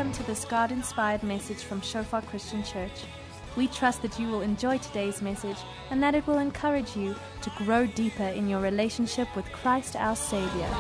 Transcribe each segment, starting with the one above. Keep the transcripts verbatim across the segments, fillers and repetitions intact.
welcome to this God-inspired message from Shofar Christian Church. We trust that you will enjoy today's message and that it will encourage you to grow deeper in your relationship with Christ our Savior.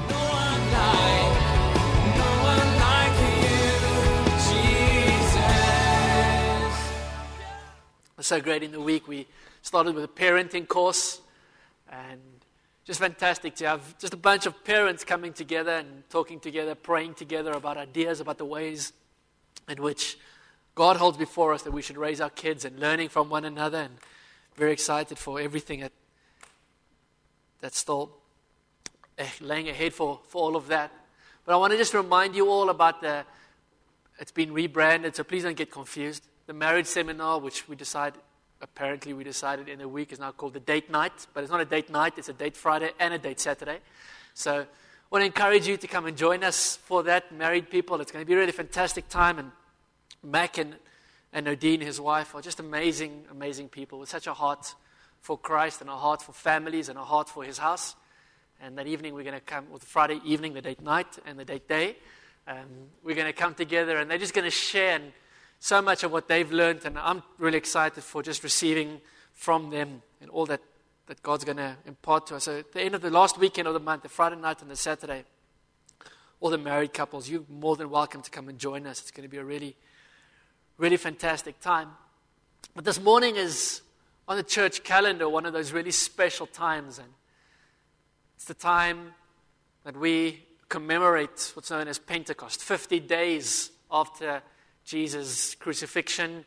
So great. In the week we started with a parenting course, and just fantastic to have just a bunch of parents coming together and talking together, praying together about ideas, about the ways in which God holds before us that we should raise our kids, and learning from one another, and very excited for everything that, that's still laying ahead for, for all of that. But I want to just remind you all about the, it's been rebranded, so please don't get confused. The marriage seminar, which we decided, apparently we decided in a week, is now called the date night. But it's not a date night, it's a date Friday and a date Saturday. So I want to encourage you to come and join us for that, married people. It's going to be a really fantastic time. And Mac and, and Nadine, his wife, are just amazing, amazing people with such a heart for Christ and a heart for families and a heart for his house. And that evening we're going to come, with Friday evening, the date night and the date day. Um, we're going to come together and they're just going to share and so much of what they've learned, and I'm really excited for just receiving from them and all that, that God's going to impart to us. So at the end of the last weekend of the month, the Friday night and the Saturday, all the married couples, you're more than welcome to come and join us. It's going to be a really, really fantastic time. But this morning is on the church calendar one of those really special times, and it's the time that we commemorate what's known as Pentecost, fifty days after Jesus' crucifixion,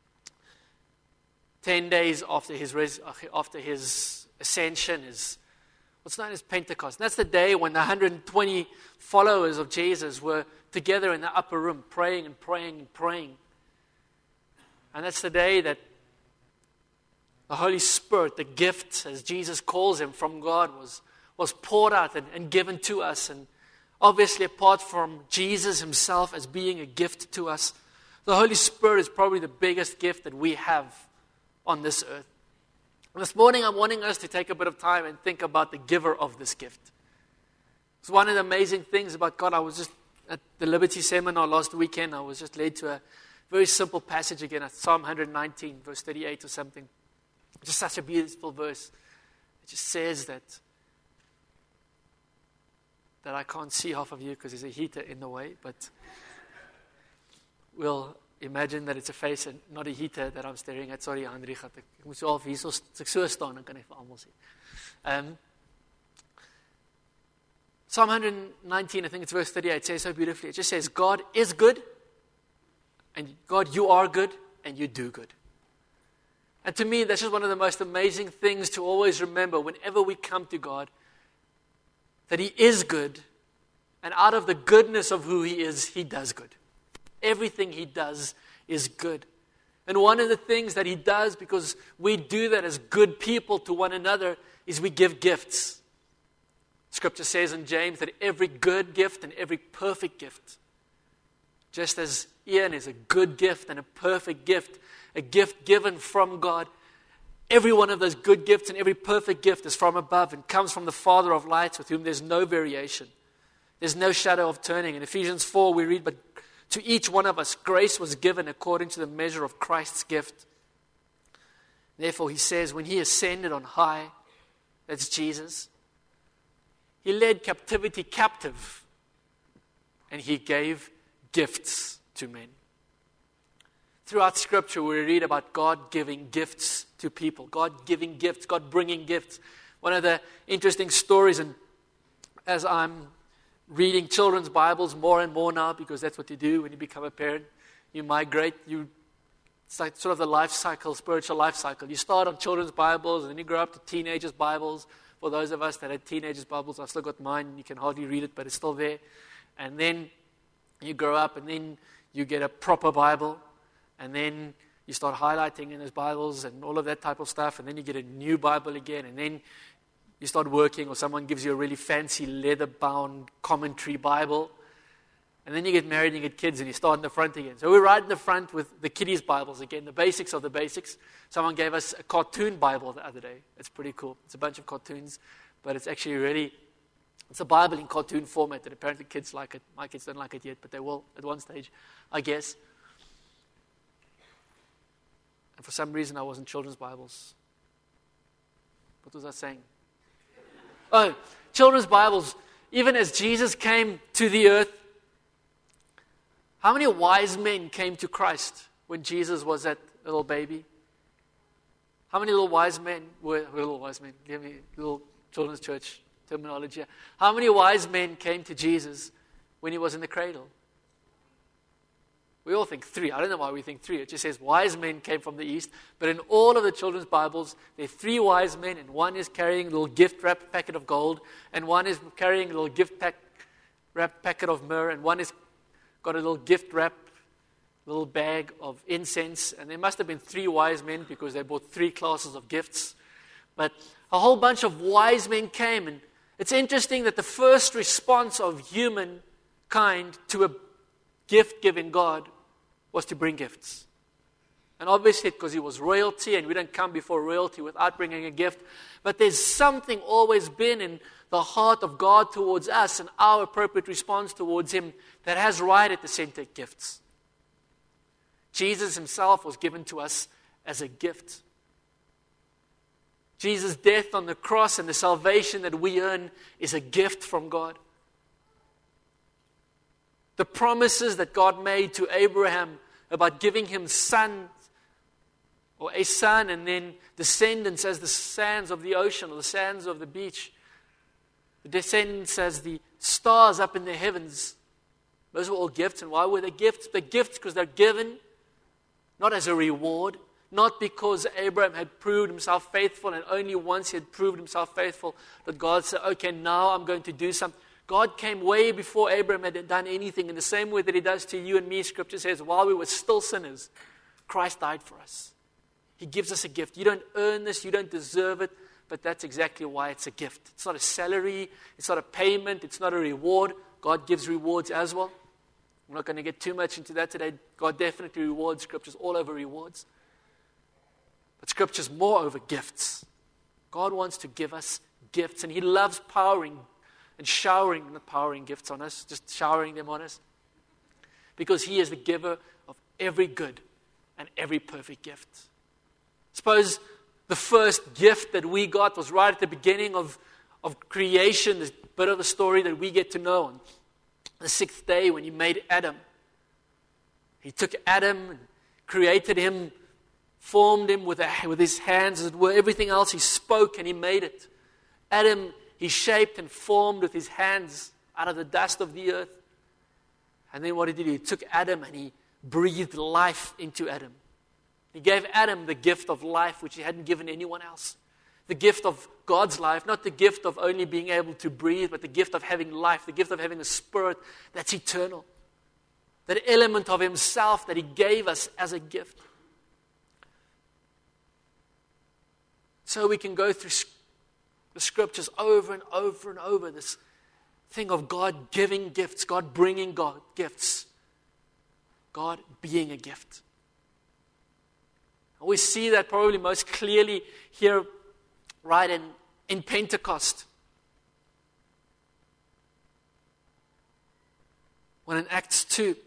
ten days after his res- after his ascension, is what's known as Pentecost. And that's the day when the one hundred twenty followers of Jesus were together in the upper room, praying and praying and praying. And that's the day that the Holy Spirit, the gift, as Jesus calls him, from God, was, was poured out and, and given to us. And obviously, apart from Jesus himself as being a gift to us, the Holy Spirit is probably the biggest gift that we have on this earth. And this morning I'm wanting us to take a bit of time and think about the giver of this gift. It's one of the amazing things about God. I was just at the Liberty Seminar last weekend. I was just led to a very simple passage again, at Psalm one nineteen, verse thirty-eight or something. Just such a beautiful verse. It just says that, that I can't see half of you because there's a heater in the way, but we'll imagine that it's a face and not a heater that I'm staring at. Sorry, Hendrik, ek moet so half hier so, as ek so staan, dan kan ek vir almal sien. Um, Psalm one nineteen, I think it's verse thirty-eight, it says so beautifully. It just says, God is good, and God, you are good, and you do good. And to me, that's just one of the most amazing things to always remember whenever we come to God, that he is good, and out of the goodness of who he is, he does good. Everything he does is good. And one of the things that he does, because we do that as good people to one another, is we give gifts. Scripture says in James that every good gift and every perfect gift, just as Ian is a good gift and a perfect gift, a gift given from God, every one of those good gifts and every perfect gift is from above and comes from the Father of lights, with whom there's no variation. There's no shadow of turning. In Ephesians four we read, but to each one of us, grace was given according to the measure of Christ's gift. Therefore, he says, when he ascended on high, that's Jesus, he led captivity captive, and he gave gifts to men. Throughout Scripture, we read about God giving gifts to people, God giving gifts, God bringing gifts. One of the interesting stories, and as I'm reading children's Bibles more and more now, because that's what you do when you become a parent. You migrate. You, it's like sort of the life cycle, spiritual life cycle. You start on children's Bibles, and then you grow up to teenagers' Bibles. For those of us that had teenagers' Bibles, I've still got mine. You can hardly read it, but it's still there. And then you grow up, and then you get a proper Bible, and then you start highlighting in those Bibles and all of that type of stuff, and then you get a new Bible again, and then you start working, or someone gives you a really fancy leather-bound commentary Bible. And then you get married and you get kids and you start in the front again. So we're right in the front with the kiddies' Bibles again, the basics of the basics. Someone gave us a cartoon Bible the other day. It's pretty cool. It's a bunch of cartoons, but it's actually really It's a Bible in cartoon format, and apparently kids like it. My kids don't like it yet, but they will at one stage, I guess. And for some reason, I was in children's Bibles. What was I saying? Oh, children's Bibles. Even as Jesus came to the earth, how many wise men came to Christ when Jesus was that little baby? How many little wise men were, were little wise men? Give me little children's church terminology. How many wise men came to Jesus when he was in the cradle? We all think three. I don't know why we think three. It just says wise men came from the east. But in all of the children's Bibles, there are three wise men, and one is carrying a little gift wrapped packet of gold, and one is carrying a little gift pack, wrapped packet of myrrh, and one has got a little gift wrapped little bag of incense. And there must have been three wise men because they bought three classes of gifts. But a whole bunch of wise men came, and it's interesting that the first response of humankind to a gift-giving God was to bring gifts. And obviously because he was royalty, and we don't come before royalty without bringing a gift. But there's something always been in the heart of God towards us and our appropriate response towards him that has right at the center gifts. Jesus himself was given to us as a gift. Jesus' death on the cross and the salvation that we earn is a gift from God. The promises that God made to Abraham about giving him sons, or a son, and then descendants as the sands of the ocean or the sands of the beach. The descendants as the stars up in the heavens. Those were all gifts. And why were they gifts? They're gifts because they're given, not as a reward, not because Abraham had proved himself faithful, and only once he had proved himself faithful that God said, okay, now I'm going to do something. God came way before Abraham had done anything, in the same way that he does to you and me. Scripture says, while we were still sinners, Christ died for us. He gives us a gift. You don't earn this, you don't deserve it, but that's exactly why it's a gift. It's not a salary, it's not a payment, it's not a reward. God gives rewards as well. I'm not going to get too much into that today. God definitely rewards. Scripture's all over rewards. But Scripture's more over gifts. God wants to give us gifts, and he loves powering and showering, not powering gifts on us, just showering them on us. Because he is the giver of every good and every perfect gift. Suppose the first gift that we got was right at the beginning of, of creation, this bit of the story that we get to know on the sixth day when he made Adam. He took Adam and created him, formed him with, a, with his hands, as it were. Everything else he spoke and he made it. Adam he shaped and formed with his hands out of the dust of the earth. And then what he did, he took Adam and he breathed life into Adam. He gave Adam the gift of life, which he hadn't given anyone else. The gift of God's life, not the gift of only being able to breathe, but the gift of having life, the gift of having a spirit that's eternal. That element of himself that he gave us as a gift. So we can go through the Scriptures over and over and over, this thing of God giving gifts, God bringing God gifts, God being a gift. And we see that probably most clearly here, right in, in Pentecost. When in Acts two,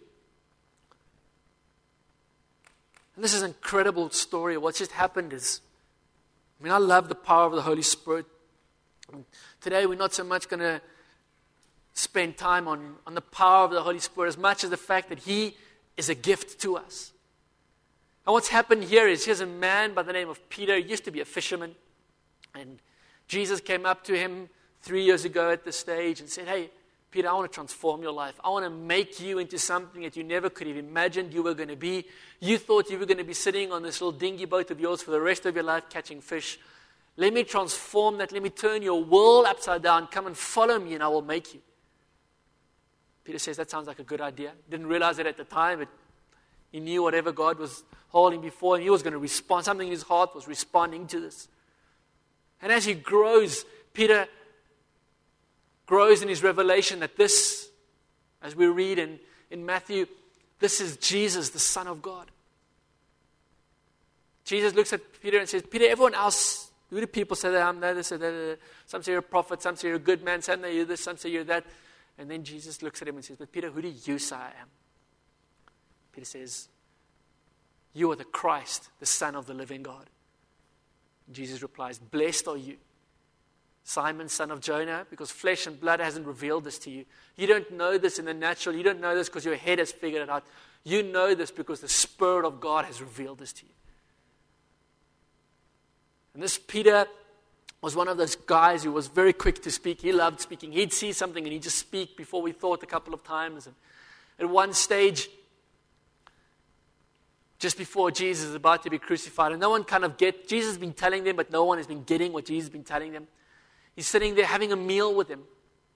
and this is an incredible story. What just happened is, I mean, I love the power of the Holy Spirit. Today we're not so much going to spend time on, on the power of the Holy Spirit as much as the fact that he is a gift to us. And what's happened here is here's a man by the name of Peter. He used to be a fisherman. And Jesus came up to him three years ago at this stage and said, hey, Peter, I want to transform your life. I want to make you into something that you never could have imagined you were going to be. You thought you were going to be sitting on this little dinghy boat of yours for the rest of your life catching fish. Let me transform that. Let me turn your world upside down. Come and follow me and I will make you. Peter says, that sounds like a good idea. Didn't realize it at the time, but he knew whatever God was holding before him, he was going to respond. Something in his heart was responding to this. And as he grows, Peter grows in his revelation that this, as we read in, in Matthew, this is Jesus, the Son of God. Jesus looks at Peter and says, Peter, everyone else Who do people say that I'm? They say that, some say you're a prophet, some say you're a good man, some say you're this, some say you're that. And then Jesus looks at him and says, but Peter, who do you say I am? Peter says, you are the Christ, the Son of the living God. And Jesus replies, blessed are you, Simon, son of Jonah, because flesh and blood hasn't revealed this to you. You don't know this in the natural. You don't know this because your head has figured it out. You know this because the Spirit of God has revealed this to you. And this Peter was one of those guys who was very quick to speak. He loved speaking. He'd see something and he'd just speak before we thought a couple of times. And at one stage, just before Jesus is about to be crucified, and no one kind of get, Jesus has been telling them, but no one has been getting what Jesus has been telling them. He's sitting there having a meal with him.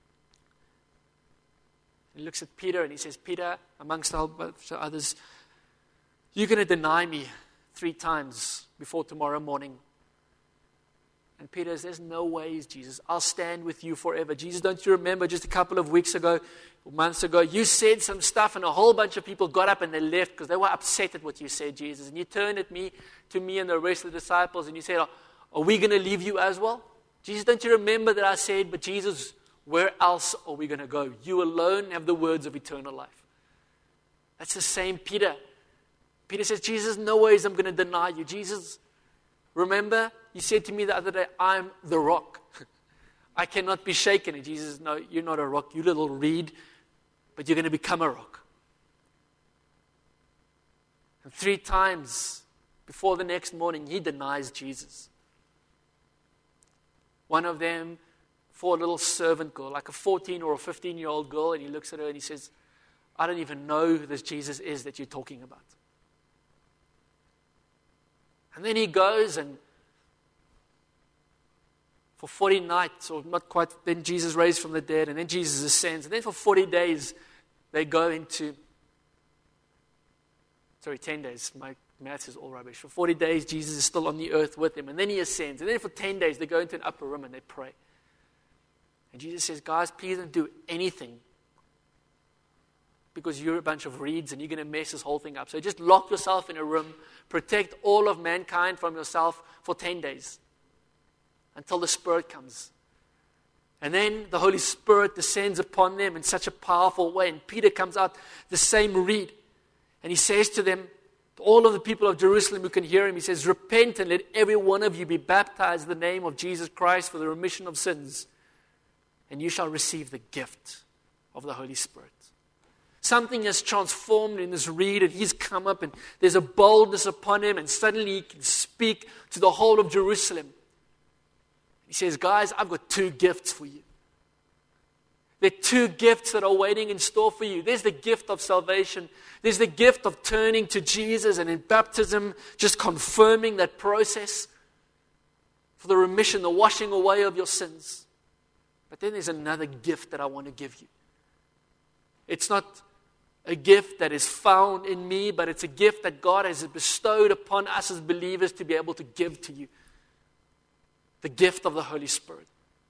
He looks at Peter and he says, Peter, amongst a bunch of others, you're going to deny me three times before tomorrow morning. And Peter says, there's no ways, Jesus. I'll stand with you forever. Jesus, don't you remember just a couple of weeks ago, months ago, you said some stuff and a whole bunch of people got up and they left because they were upset at what you said, Jesus. And you turned at me, to me and the rest of the disciples, and you said, are we going to leave you as well? Jesus, don't you remember that I said, but Jesus, where else are we going to go? You alone have the words of eternal life. That's the same Peter. Peter says, Jesus, no ways I'm going to deny you. Jesus, remember, you said to me the other day, I'm the rock. I cannot be shaken. And Jesus says, no, you're not a rock. You little reed, but you're going to become a rock. And three times before the next morning, he denies Jesus. One of them for a little servant girl, like a fourteen or a fifteen-year-old girl, and he looks at her and he says, I don't even know who this Jesus is that you're talking about. And then he goes and for forty nights, or not quite, then Jesus raised from the dead, and then Jesus ascends, and then for forty days they go into, sorry, ten days, my maths is all rubbish. For forty days Jesus is still on the earth with him, and then he ascends, and then for ten days they go into an upper room and they pray. And Jesus says, guys, please don't do anything because you're a bunch of reeds and you're going to mess this whole thing up. So just lock yourself in a room, protect all of mankind from yourself for ten days until the Spirit comes. And then the Holy Spirit descends upon them in such a powerful way. And Peter comes out the same reed. And he says to them, to all of the people of Jerusalem who can hear him, he says, repent and let every one of you be baptized in the name of Jesus Christ for the remission of sins. And you shall receive the gift of the Holy Spirit. Something has transformed in this reed, and he's come up, and there's a boldness upon him, and suddenly he can speak to the whole of Jerusalem. He says, guys, I've got two gifts for you. There are two gifts that are waiting in store for you. There's the gift of salvation. There's the gift of turning to Jesus, and in baptism, just confirming that process for the remission, the washing away of your sins. But then there's another gift that I want to give you. It's not a gift that is found in me, but it's a gift that God has bestowed upon us as believers to be able to give to you. The gift of the Holy Spirit.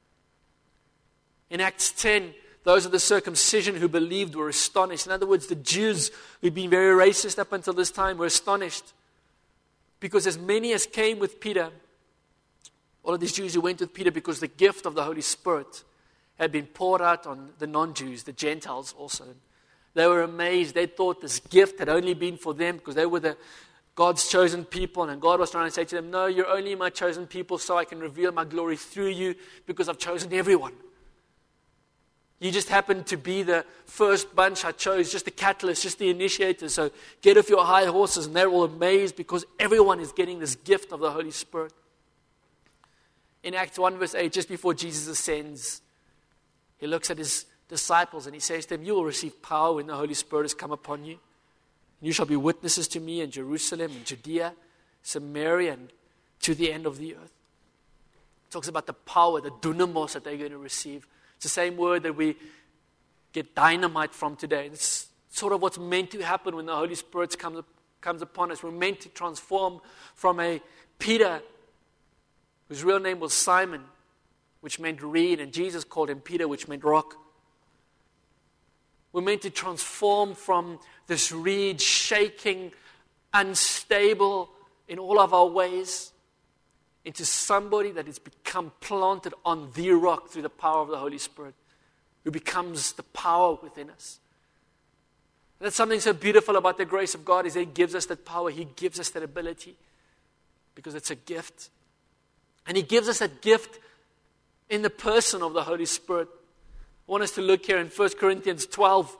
In Acts ten, those of the circumcision who believed were astonished. In other words, the Jews who'd been very racist up until this time were astonished. Because as many as came with Peter, all of these Jews who went with Peter because the gift of the Holy Spirit had been poured out on the non-Jews, the Gentiles also. They were amazed. They thought this gift had only been for them because they were the God's chosen people, and God was trying to say to them, no, you're only my chosen people so I can reveal my glory through you because I've chosen everyone. You just happen to be the first bunch I chose, just the catalyst, just the initiators. So get off your high horses. And they're all amazed because everyone is getting this gift of the Holy Spirit. In Acts one verse eight, just before Jesus ascends, he looks at his disciples and he says to them, you will receive power when the Holy Spirit has come upon you. You shall be witnesses to me in Jerusalem, in Judea, Samaria, and to the end of the earth. It talks about the power, the dunamos that they're going to receive. It's the same word that we get dynamite from today. It's sort of what's meant to happen when the Holy Spirit comes, comes upon us. We're meant to transform from a Peter, whose real name was Simon, which meant reed, and Jesus called him Peter, which meant rock. We're meant to transform from this reed, shaking, unstable in all of our ways, into somebody that has become planted on the rock through the power of the Holy Spirit, who becomes the power within us. And that's something so beautiful about the grace of God, is that He gives us that power. He gives us that ability because it's a gift. And He gives us that gift in the person of the Holy Spirit. I want us to look here in First Corinthians twelve.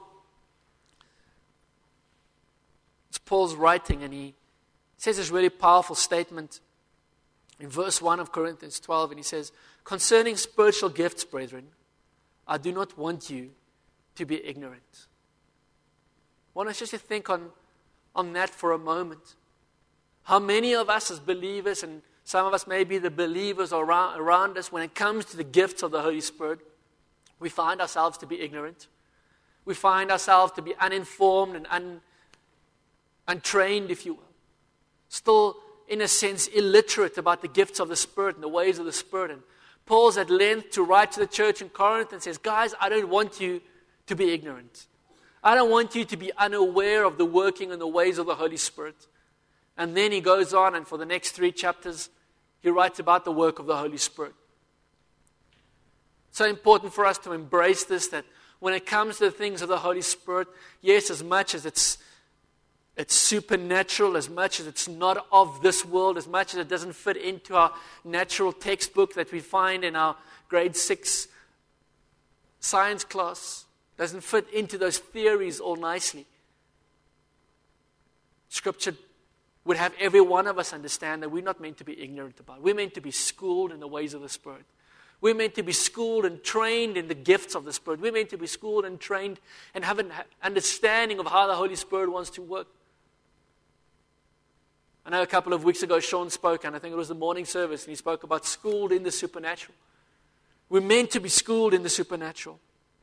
It's Paul's writing, and he says this really powerful statement in verse one of Corinthians twelve, and he says, "Concerning spiritual gifts, brethren, I do not want you to be ignorant." I want us just to think on, on that for a moment. How many of us as believers, and some of us may be the believers around, around us, when it comes to the gifts of the Holy Spirit, we find ourselves to be ignorant. We find ourselves to be uninformed and un, untrained, if you will. Still, in a sense, illiterate about the gifts of the Spirit and the ways of the Spirit. And Paul's at length to write to the church in Corinth and says, guys, I don't want you to be ignorant. I don't want you to be unaware of the working and the ways of the Holy Spirit. And then he goes on, and for the next three chapters, he writes about the work of the Holy Spirit. So important for us to embrace this, that when it comes to the things of the Holy Spirit, yes, as much as it's it's supernatural, as much as it's not of this world, as much as it doesn't fit into our natural textbook that we find in our grade six science class, doesn't fit into those theories all nicely. Scripture would have every one of us understand that we're not meant to be ignorant about it. We're meant to be schooled in the ways of the Spirit. We're meant to be schooled and trained in the gifts of the Spirit. We're meant to be schooled and trained and have an understanding of how the Holy Spirit wants to work. I know a couple of weeks ago Sean spoke, and I think it was the morning service, and he spoke about schooled in the supernatural. We're meant to be schooled in the supernatural.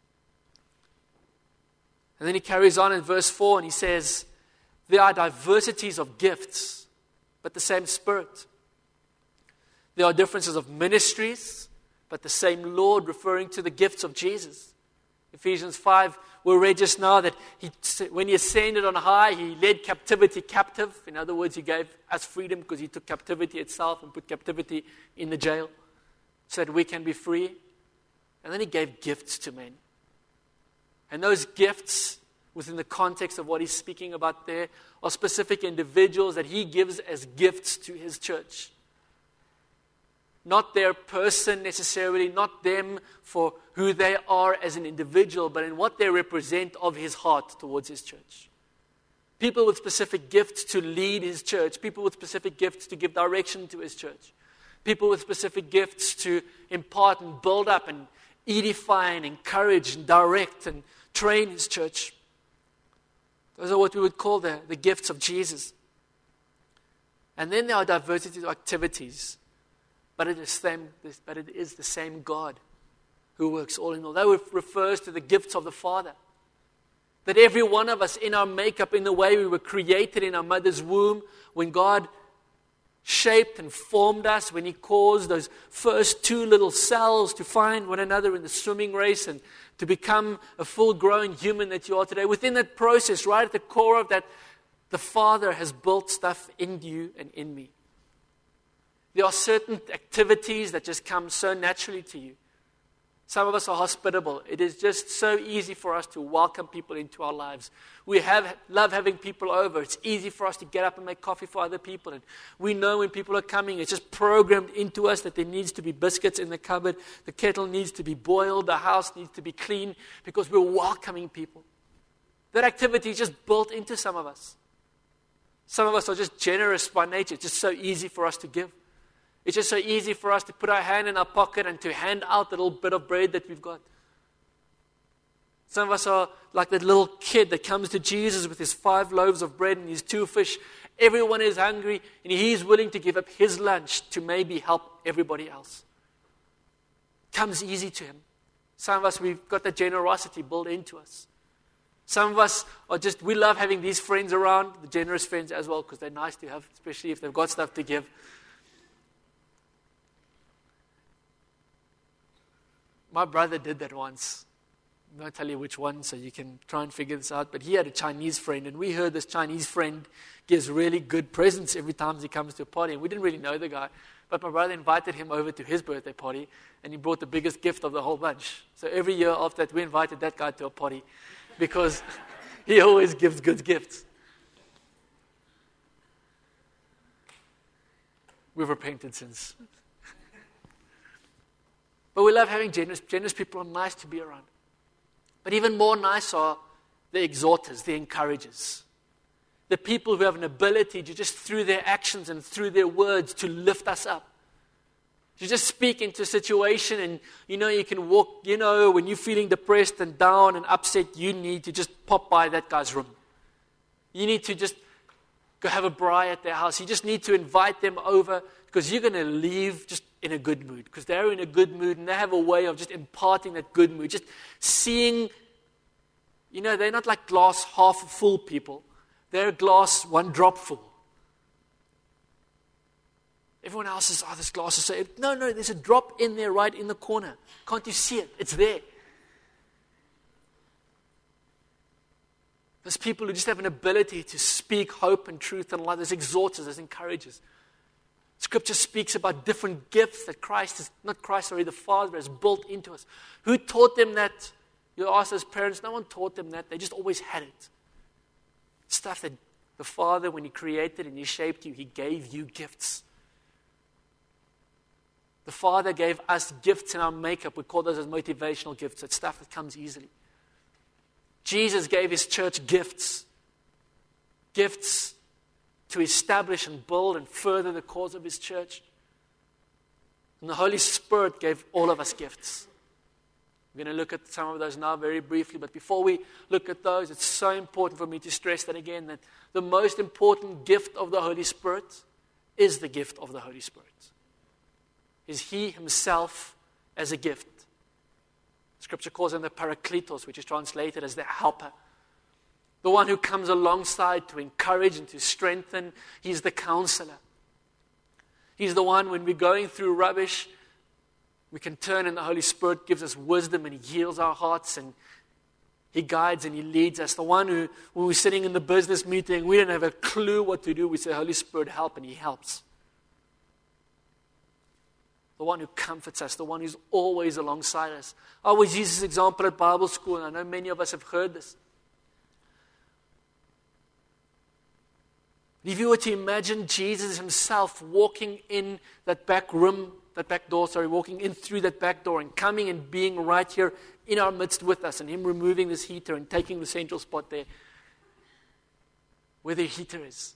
And then he carries on in verse four, and he says, there are diversities of gifts, but the same Spirit. There are differences of ministries, but the same Lord, referring to the gifts of Jesus. Ephesians five, we read just now that he, when he ascended on high, he led captivity captive. In other words, he gave us freedom because he took captivity itself and put captivity in the jail so that we can be free. And then he gave gifts to men. And those gifts, within the context of what he's speaking about there, are specific individuals that he gives as gifts to his church. Not their person necessarily, not them for who they are as an individual, but in what they represent of his heart towards his church. People with specific gifts to lead his church. People with specific gifts to give direction to his church. People with specific gifts to impart and build up and edify and encourage and direct and train his church. Those are what we would call the, the gifts of Jesus. And then there are diversity of activities. But it is same, but it is the same God who works all in all. That refers to the gifts of the Father. That every one of us in our makeup, in the way we were created in our mother's womb, when God shaped and formed us, when He caused those first two little cells to find one another in the swimming race and to become a full-grown human that you are today. Within that process, right at the core of that, the Father has built stuff in you and in me. There are certain activities that just come so naturally to you. Some of us are hospitable. It is just so easy for us to welcome people into our lives. We have love having people over. It's easy for us to get up and make coffee for other people. And we know when people are coming, it's just programmed into us that there needs to be biscuits in the cupboard. The kettle needs to be boiled. The house needs to be clean because we're welcoming people. That activity is just built into some of us. Some of us are just generous by nature. It's just so easy for us to give. It's just so easy for us to put our hand in our pocket and to hand out the little bit of bread that we've got. Some of us are like that little kid that comes to Jesus with his five loaves of bread and his two fish. Everyone is hungry and he's willing to give up his lunch to maybe help everybody else. It comes easy to him. Some of us, we've got that generosity built into us. Some of us are just, we love having these friends around, the generous friends as well, because they're nice to have, especially if they've got stuff to give. My brother did that once. I'm going to tell you which one so you can try and figure this out. But he had a Chinese friend, and we heard this Chinese friend gives really good presents every time he comes to a party. And we didn't really know the guy. But my brother invited him over to his birthday party, and he brought the biggest gift of the whole bunch. So every year after that, we invited that guy to a party because he always gives good gifts. We've repented since. But we love having generous, generous people are nice to be around. But even more nice are the exhorters, the encouragers. The people who have an ability to just through their actions and through their words to lift us up. You just speak into a situation and you know you can walk, you know, when you're feeling depressed and down and upset, you need to just pop by that guy's room. You need to just go have a braai at their house. You just need to invite them over because you're going to leave just in a good mood. Because they're in a good mood and they have a way of just imparting that good mood. Just seeing, you know, they're not like glass half full people. They're glass one drop full. Everyone else is, oh, this glass is so empty. No, no, there's a drop in there right in the corner. Can't you see it? It's there. There's people who just have an ability to speak hope and truth and life. There's exhorters, there's encouragers. Scripture speaks about different gifts that Christ is, not Christ, sorry, the Father has built into us. Who taught them that? You ask as parents, no one taught them that. They just always had it. Stuff that the Father, when He created and He shaped you, He gave you gifts. The Father gave us gifts in our makeup. We call those as motivational gifts. It's stuff that comes easily. Jesus gave His church gifts. Gifts to establish and build and further the cause of His church. And the Holy Spirit gave all of us gifts. We're going to look at some of those now very briefly. But before we look at those, it's so important for me to stress that again, that the most important gift of the Holy Spirit is the gift of the Holy Spirit. Is He Himself as a gift. Scripture calls Him the Parakletos, which is translated as the helper. The one who comes alongside to encourage and to strengthen. He's the counselor. He's the one when we're going through rubbish, we can turn and the Holy Spirit gives us wisdom and He heals our hearts and He guides and He leads us. The one who, when we're sitting in the business meeting, we don't have a clue what to do. We say, Holy Spirit, help, and He helps. The one who comforts us, the one who's always alongside us. I always use this example at Bible school, and I know many of us have heard this. If you were to imagine Jesus Himself walking in that back room, that back door, sorry, walking in through that back door and coming and being right here in our midst with us, and Him removing this heater and taking the central spot there, where the heater is.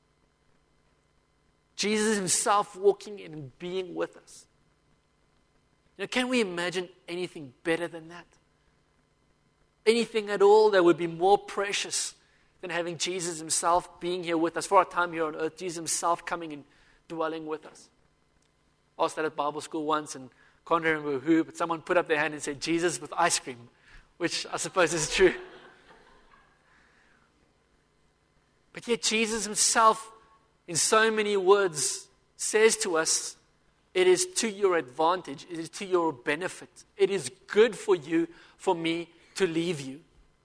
Jesus Himself walking in and being with us. You know, can we imagine anything better than that? Anything at all that would be more precious than having Jesus Himself being here with us for our time here on earth, Jesus Himself coming and dwelling with us. I asked that at Bible school once and can't remember who, but someone put up their hand and said, Jesus with ice cream, which I suppose is true. But yet Jesus Himself, in so many words, says to us, it is to your advantage, it is to your benefit. It is good for you, for me, to leave you.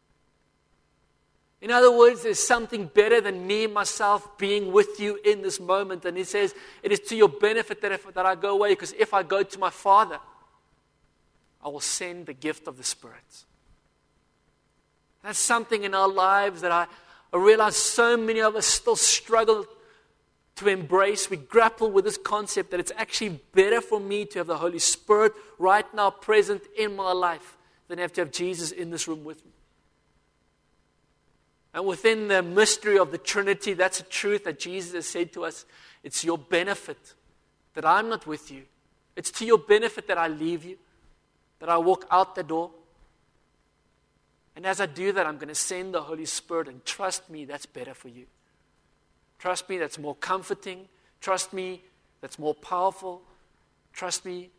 In other words, there's something better than me, myself, being with you in this moment. And He says, it is to your benefit that, if, that I go away, because if I go to my Father, I will send the gift of the Spirit. That's something in our lives that I, I realize so many of us still struggle to embrace. We grapple with this concept that it's actually better for me to have the Holy Spirit right now present in my life than have to have Jesus in this room with me. And within the mystery of the Trinity, that's a truth that Jesus has said to us. It's your benefit that I'm not with you. It's to your benefit that I leave you, that I walk out the door. And as I do that, I'm going to send the Holy Spirit, and trust me, that's better for you. Trust me, that's more comforting. Trust me, that's more powerful. Trust me,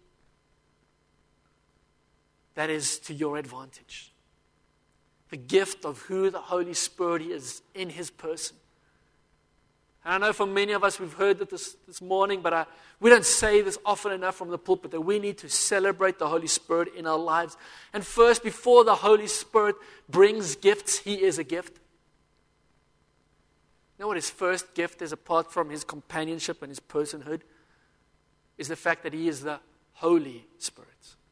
that is to your advantage. The gift of who the Holy Spirit is in His person. And I know for many of us, we've heard it this, this morning, but I, we don't say this often enough from the pulpit, that we need to celebrate the Holy Spirit in our lives. And first, before the Holy Spirit brings gifts, He is a gift. You know what His first gift is apart from His companionship and His personhood? is the fact that He is the Holy Spirit.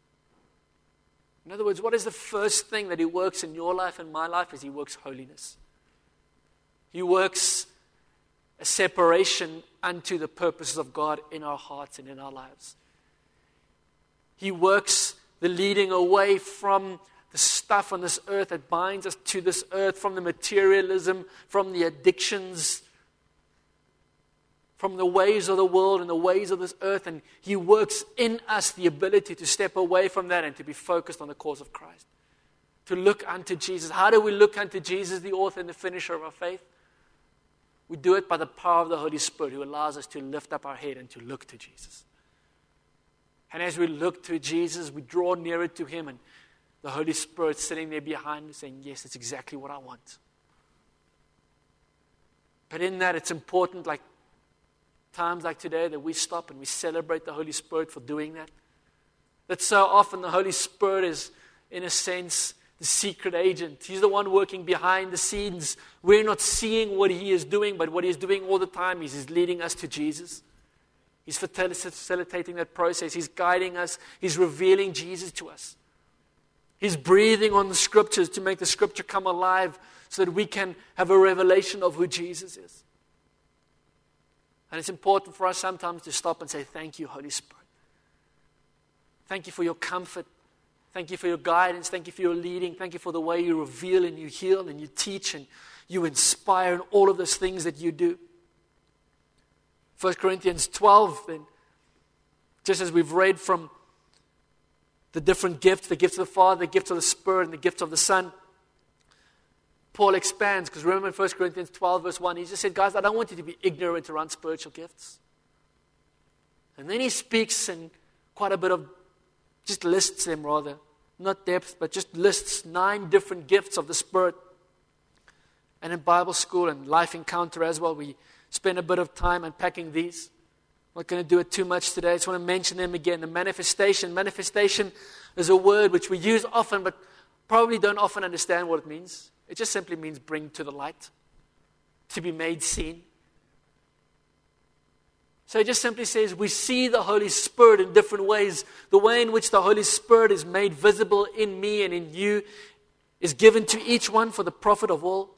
In other words, what is the first thing that He works in your life and my life? Is He works holiness. He works a separation unto the purposes of God in our hearts and in our lives. He works the leading away from the stuff on this earth that binds us to this earth, from the materialism, from the addictions, from the ways of the world and the ways of this earth, and He works in us the ability to step away from that and to be focused on the cause of Christ, to look unto Jesus. How do we look unto Jesus, the author and the finisher of our faith? We do it by the power of the Holy Spirit, who allows us to lift up our head and to look to Jesus. And as we look to Jesus, we draw nearer to Him, and the Holy Spirit sitting there behind us saying, yes, it's exactly what I want. But in that, it's important, like times like today, that we stop and we celebrate the Holy Spirit for doing that. That so often the Holy Spirit is, in a sense, the secret agent. He's the one working behind the scenes. We're not seeing what He is doing, but what He's doing all the time is He's leading us to Jesus. He's facilitating that process. He's guiding us. He's revealing Jesus to us. He's breathing on the Scriptures to make the Scripture come alive so that we can have a revelation of who Jesus is. And it's important for us sometimes to stop and say, thank you, Holy Spirit. Thank you for your comfort. Thank you for your guidance. Thank you for your leading. Thank you for the way you reveal and you heal and you teach and you inspire and all of those things that you do. First Corinthians twelve, then, just as we've read from the different gifts, the gifts of the Father, the gifts of the Spirit, and the gifts of the Son, Paul expands, because remember in First Corinthians twelve, verse one, he just said, guys, I don't want you to be ignorant around spiritual gifts. And then he speaks in quite a bit of, just lists them rather, not depth, but just lists nine different gifts of the Spirit. And in Bible school and Life Encounter as well, we spend a bit of time unpacking these. I'm not going to do it too much today. I just want to mention them again. The manifestation. Manifestation is a word which we use often, but probably don't often understand what it means. It just simply means bring to the light, to be made seen. So it just simply says we see the Holy Spirit in different ways. The way in which the Holy Spirit is made visible in me and in you is given to each one for the profit of all.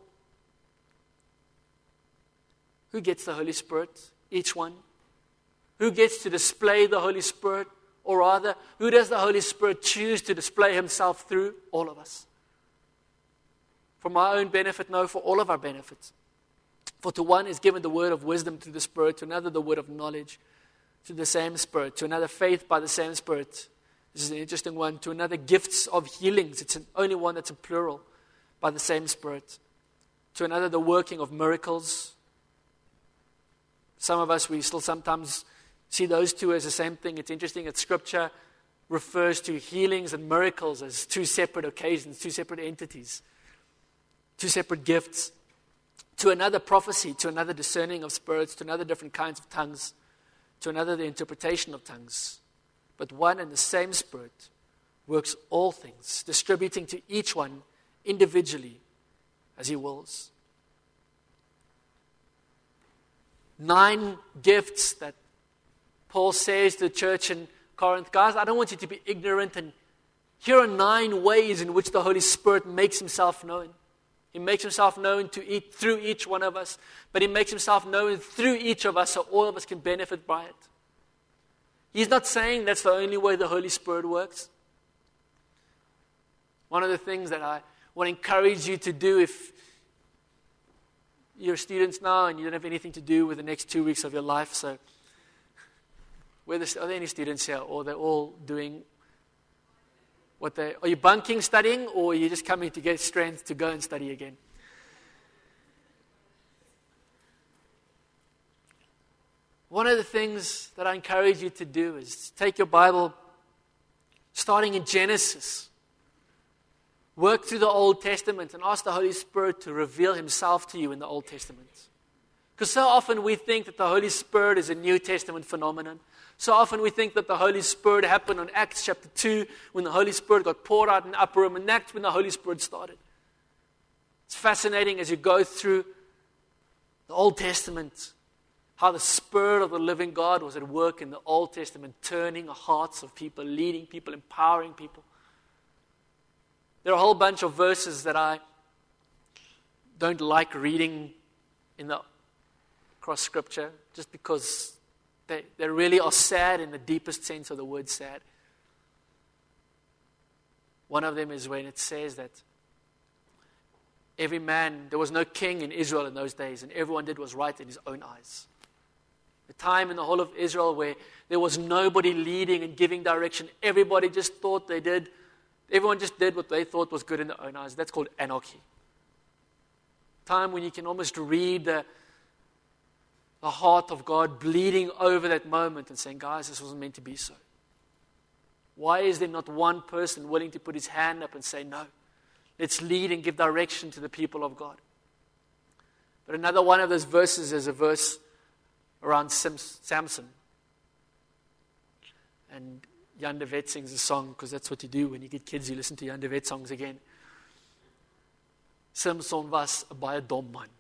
Who gets the Holy Spirit? Each one. Who gets to display the Holy Spirit? Or rather, who does the Holy Spirit choose to display Himself through? All of us. For my own benefit? No, for all of our benefits. For to one is given the word of wisdom through the Spirit, to another the word of knowledge through the same Spirit, to another faith by the same Spirit. This is an interesting one. To another gifts of healings. It's an only one that's in plural, by the same Spirit. To another the working of miracles. Some of us, we still sometimes see those two as the same thing. It's interesting that Scripture refers to healings and miracles as two separate occasions, two separate entities, two separate gifts. To another prophecy, to another discerning of spirits, to another different kinds of tongues, to another the interpretation of tongues. But one and the same Spirit works all things, distributing to each one individually as He wills. Nine gifts that Paul says to the church in Corinth. Guys, I don't want you to be ignorant. And here are nine ways in which the Holy Spirit makes Himself known. He makes Himself known to each, through each one of us. But He makes Himself known through each of us so all of us can benefit by it. He's not saying that's the only way the Holy Spirit works. One of the things that I want to encourage you to do if you're students now and you don't have anything to do with the next two weeks of your life. So, whether, are there any students here, or they're all doing what they... Are you bunking studying, or are you just coming to get strength to go and study again? One of the things that I encourage you to do is take your Bible, starting in Genesis, work through the Old Testament and ask the Holy Spirit to reveal Himself to you in the Old Testament. Because so often we think that the Holy Spirit is a New Testament phenomenon. So often we think that the Holy Spirit happened on Acts chapter two when the Holy Spirit got poured out in the upper room, and that's when the Holy Spirit started. It's fascinating as you go through the Old Testament how the Spirit of the living God was at work in the Old Testament, turning the hearts of people, leading people, empowering people. There are a whole bunch of verses that I don't like reading in the across Scripture, just because they, they really are sad in the deepest sense of the word sad. One of them is when it says that every man, there was no king in Israel in those days, and everyone did what was right in his own eyes. The time in the whole of Israel where there was nobody leading and giving direction. Everybody just thought they did. Everyone just did what they thought was good in their own eyes. That's called anarchy. Time when you can almost read the, the heart of God bleeding over that moment and saying, guys, this wasn't meant to be so. Why is there not one person willing to put his hand up and say, no, let's lead and give direction to the people of God? But another one of those verses is a verse around Samson. And Jan de Wet sings a song, because that's what you do when you get kids, you listen to Jan de Wet songs again. Samson was 'n baie dom man.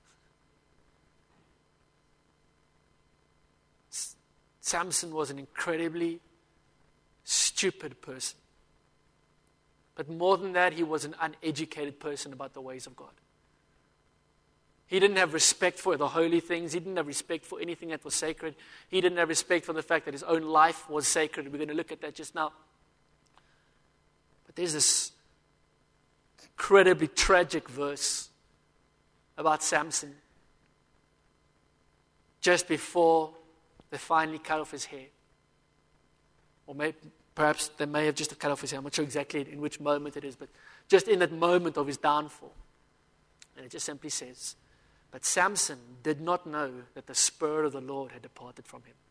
Samson was an incredibly stupid person. But more than that, he was an uneducated person about the ways of God. He didn't have respect for the holy things. He didn't have respect for anything that was sacred. He didn't have respect for the fact that his own life was sacred. We're going to look at that just now. But there's this incredibly tragic verse about Samson just before they finally cut off his hair. Or maybe, perhaps they may have just cut off his hair. I'm not sure exactly in which moment it is, but just in that moment of his downfall. And it just simply says, but Samson did not know that the Spirit of the Lord had departed from him.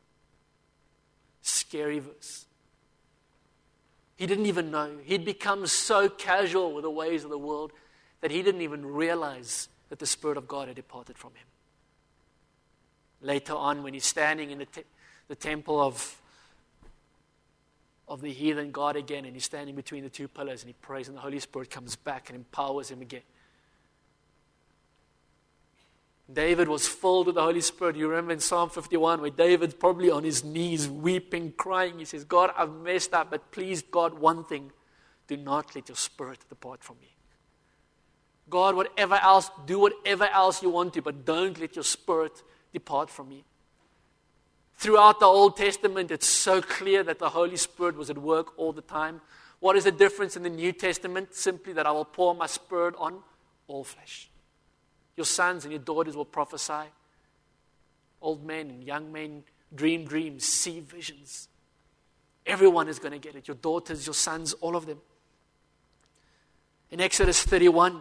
Scary verse. He didn't even know. He'd become so casual with the ways of the world that he didn't even realize that the Spirit of God had departed from him. Later on, when he's standing in the, te- the temple of, of the heathen god again, and he's standing between the two pillars, and he prays, and the Holy Spirit comes back and empowers him again. David was filled with the Holy Spirit. You remember in Psalm fifty-one where David's probably on his knees weeping, crying. He says, God, I've messed up, but please, God, one thing, do not let your Spirit depart from me. God, whatever else, do whatever else you want to, but don't let your Spirit depart from me. Throughout the Old Testament, it's so clear that the Holy Spirit was at work all the time. What is the difference in the New Testament? Simply that I will pour my Spirit on all flesh. Your sons and your daughters will prophesy. Old men and young men dream dreams, see visions. Everyone is going to get it. Your daughters, your sons, all of them. In Exodus thirty-one,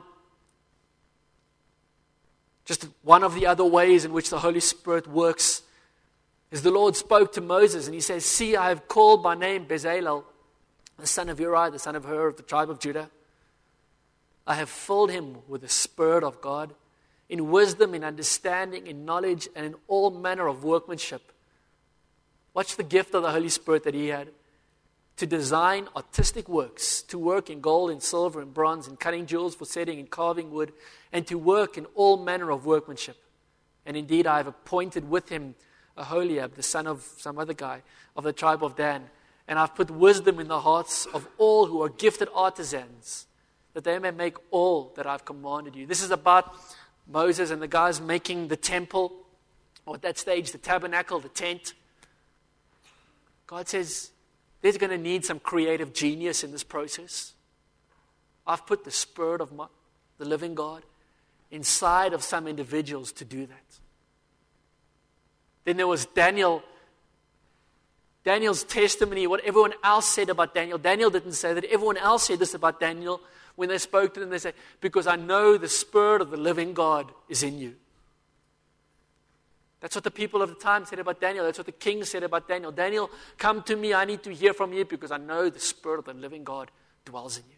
just one of the other ways in which the Holy Spirit works is the Lord spoke to Moses and he says, see, I have called by name Bezalel, the son of Uri, the son of Hur, of the tribe of Judah. I have filled him with the Spirit of God, in wisdom, in understanding, in knowledge, and in all manner of workmanship. Watch the gift of the Holy Spirit that he had. To design artistic works, to work in gold and silver and bronze, and cutting jewels for setting and carving wood, and to work in all manner of workmanship. And indeed I have appointed with him Aholiab, the son of some other guy, of the tribe of Dan. And I've put wisdom in the hearts of all who are gifted artisans, that they may make all that I've commanded you. This is about Moses and the guys making the temple, or at that stage, the tabernacle, the tent. God says, there's going to need some creative genius in this process. I've put the Spirit of my, the living God inside of some individuals to do that. Then there was Daniel. Daniel's testimony, what everyone else said about Daniel. Daniel didn't say that. Everyone else said this about Daniel. When they spoke to them, they said, because I know the Spirit of the living God is in you. That's what the people of the time said about Daniel. That's what the king said about Daniel. Daniel, come to me. I need to hear from you because I know the Spirit of the living God dwells in you.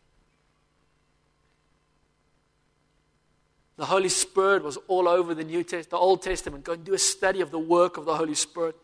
The Holy Spirit was all over the New Testament, the Old Testament. Go and do a study of the work of the Holy Spirit.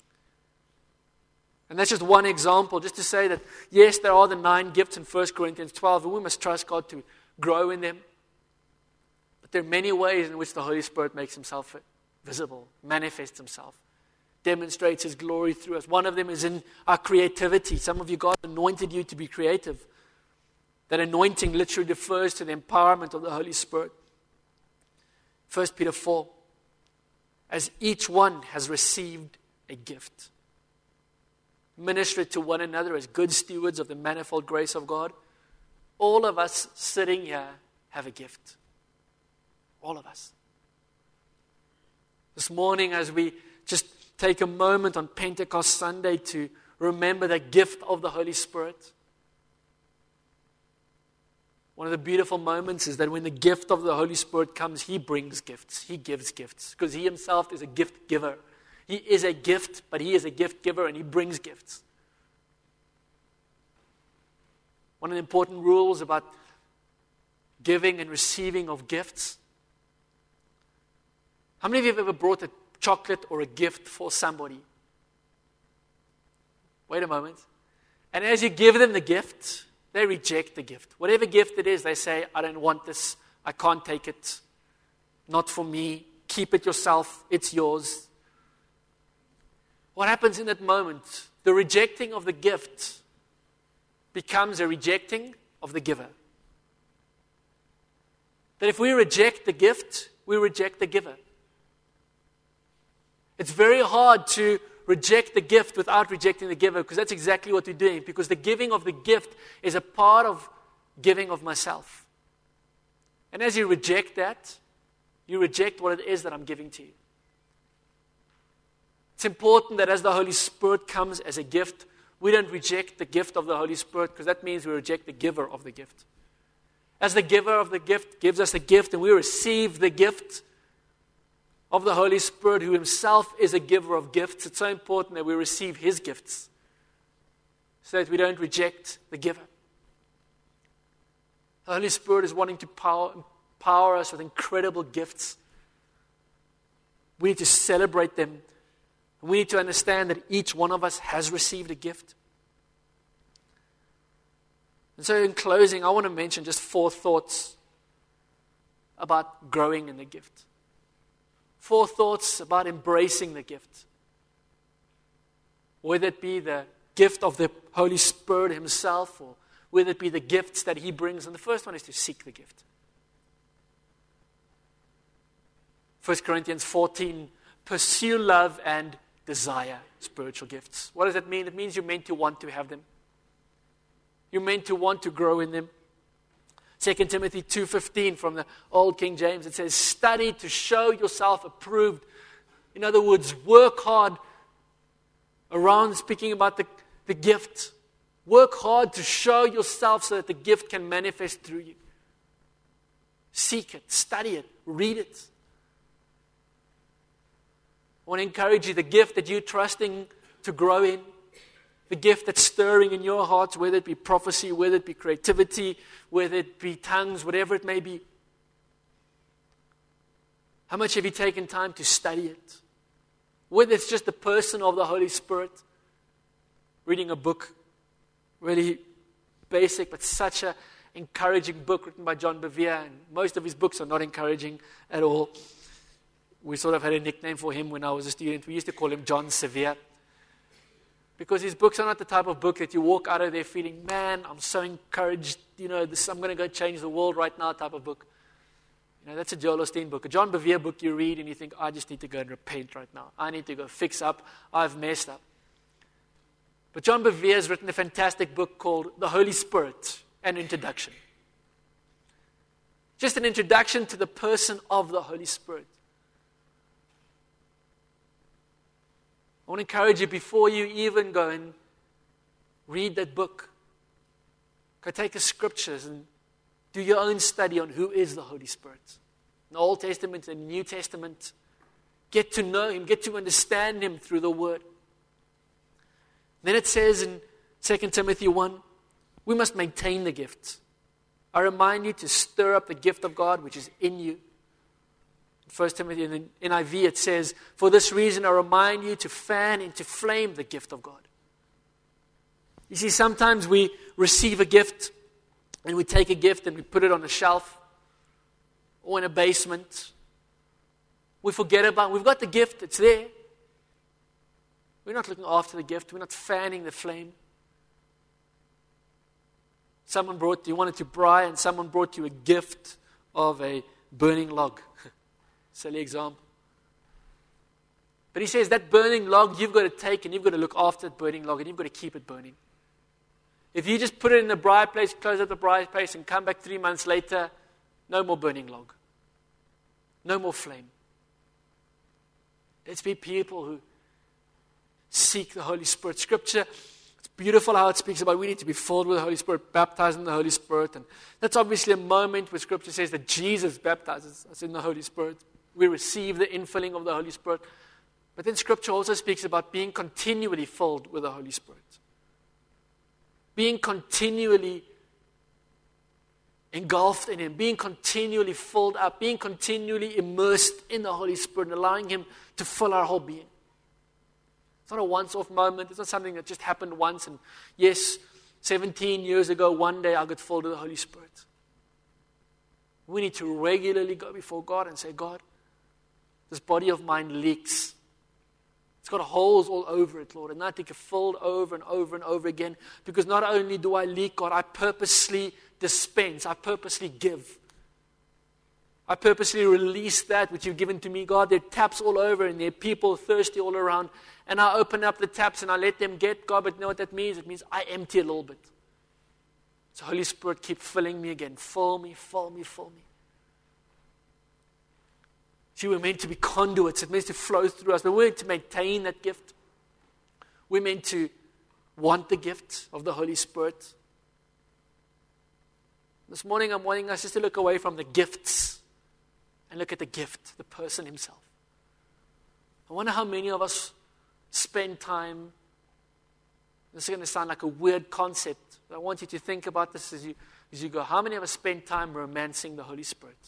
And that's just one example, just to say that, yes, there are the nine gifts in First Corinthians twelve, and we must trust God to grow in them. But there are many ways in which the Holy Spirit makes himself visible, manifests himself, demonstrates his glory through us. One of them is in our creativity. Some of you, God anointed you to be creative. That anointing literally refers to the empowerment of the Holy Spirit. First Peter four, as each one has received a gift, minister to one another as good stewards of the manifold grace of God. All of us sitting here have a gift. All of us. This morning, as we just take a moment on Pentecost Sunday to remember the gift of the Holy Spirit, one of the beautiful moments is that when the gift of the Holy Spirit comes, He brings gifts. He gives gifts because He Himself is a gift giver. He is a gift, but He is a gift giver and He brings gifts. One of the important rules about giving and receiving of gifts. How many of you have ever brought a chocolate or a gift for somebody? Wait a moment. And as you give them the gift, they reject the gift. Whatever gift it is, they say, I don't want this. I can't take it. Not for me. Keep it yourself. It's yours. What happens in that moment? The rejecting of the gift becomes a rejecting of the giver. That if we reject the gift, we reject the giver. It's very hard to reject the gift without rejecting the giver, because that's exactly what we're doing, because the giving of the gift is a part of giving of myself. And as you reject that, you reject what it is that I'm giving to you. It's important that as the Holy Spirit comes as a gift, we don't reject the gift of the Holy Spirit, because that means we reject the giver of the gift. As the giver of the gift gives us a gift and we receive the gift of the Holy Spirit, who Himself is a giver of gifts, it's so important that we receive His gifts so that we don't reject the giver. The Holy Spirit is wanting to power, empower us with incredible gifts. We need to celebrate them. We need to understand that each one of us has received a gift. And so in closing, I want to mention just four thoughts about growing in the gift. Four thoughts about embracing the gift. Whether it be the gift of the Holy Spirit Himself, or whether it be the gifts that He brings. And the first one is to seek the gift. First Corinthians fourteen, pursue love and desire spiritual gifts. What does that mean? It means you're meant to want to have them. You're meant to want to grow in them. Second Timothy two fifteen from the Old King James, it says, study to show yourself approved. In other words, work hard around speaking about the, the gift. Work hard to show yourself so that the gift can manifest through you. Seek it, study it, read it. I want to encourage you, the gift that you're trusting to grow in, the gift that's stirring in your hearts, whether it be prophecy, whether it be creativity, whether it be tongues, whatever it may be. How much have you taken time to study it? Whether it's just the person of the Holy Spirit, reading a book, really basic, but such an encouraging book written by John Bevere, and most of his books are not encouraging at all. We sort of had a nickname for him when I was a student. We used to call him John Severe. Because his books are not the type of book that you walk out of there feeling, man, I'm so encouraged, you know, this, I'm going to go change the world right now type of book. You know, that's a Joel Osteen book. A John Bevere book you read and you think, I just need to go and repent right now. I need to go fix up. I've messed up. But John Bevere has written a fantastic book called The Holy Spirit, an Introduction. Just an introduction to the person of the Holy Spirit. I want to encourage you, before you even go and read that book, go take the scriptures and do your own study on who is the Holy Spirit. In the Old Testament and New Testament, get to know Him, get to understand Him through the Word. Then it says in Second Timothy one, we must maintain the gift. I remind you to stir up the gift of God which is in you. First Timothy, in the N I V, it says, for this reason I remind you to fan into flame the gift of God. You see, sometimes we receive a gift and we take a gift and we put it on a shelf or in a basement We forget about it. We've got the gift. It's there. We're not looking after the gift. We're not fanning the flame. Someone brought, you wanted to pry, and someone brought you a gift of a burning log. Silly example. But he says that burning log you've got to take and you've got to look after that burning log and you've got to keep it burning. If you just put it in the briar place, close up the briar place and come back three months later, no more burning log. No more flame. Let's be people who seek the Holy Spirit. Scripture, it's beautiful how it speaks about we need to be filled with the Holy Spirit, baptized in the Holy Spirit. And that's obviously a moment where Scripture says that Jesus baptizes us in the Holy Spirit. We receive the infilling of the Holy Spirit. But then Scripture also speaks about being continually filled with the Holy Spirit. Being continually engulfed in Him, being continually filled up, being continually immersed in the Holy Spirit, and allowing Him to fill our whole being. It's not a once-off moment. It's not something that just happened once. And yes, seventeen years ago, one day I got filled with the Holy Spirit. We need to regularly go before God and say, God, this body of mine leaks. It's got holes all over it, Lord. And I think it filled over and over and over again. Because not only do I leak, God, I purposely dispense. I purposely give. I purposely release that which you've given to me, God. There are taps all over and there are people thirsty all around. And I open up the taps and I let them get, God, but you know what that means? It means I empty a little bit. So Holy Spirit, keep filling me again. Fill me, fill me, fill me. See, we're meant to be conduits. It means to flow through us. But we're meant to maintain that gift. We're meant to want the gift of the Holy Spirit. This morning I'm wanting us just to look away from the gifts and look at the gift, the person himself. I wonder how many of us spend time, this is going to sound like a weird concept, but I want you to think about this as you, as you go. How many of us spend time romancing the Holy Spirit?